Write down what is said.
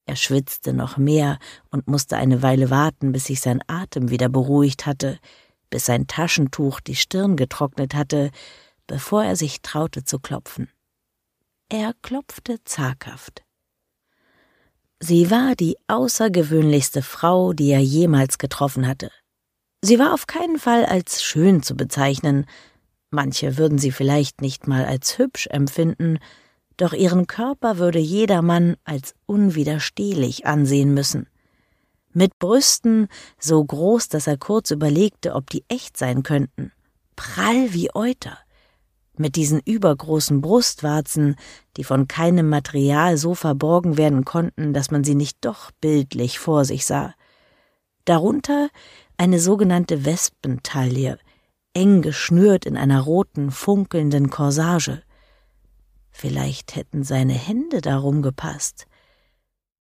Er schwitzte noch mehr und musste eine Weile warten, bis sich sein Atem wieder beruhigt hatte, bis sein Taschentuch die Stirn getrocknet hatte, bevor er sich traute zu klopfen. Er klopfte zaghaft. Sie war die außergewöhnlichste Frau, die er jemals getroffen hatte. Sie war auf keinen Fall als schön zu bezeichnen, manche würden sie vielleicht nicht mal als hübsch empfinden, doch ihren Körper würde jedermann als unwiderstehlich ansehen müssen. Mit Brüsten so groß, dass er kurz überlegte, ob die echt sein könnten, prall wie Euter, mit diesen übergroßen Brustwarzen, die von keinem Material so verborgen werden konnten, dass man sie nicht doch bildlich vor sich sah. Darunter eine sogenannte Wespentaille, eng geschnürt in einer roten, funkelnden Corsage. Vielleicht hätten seine Hände darum gepasst.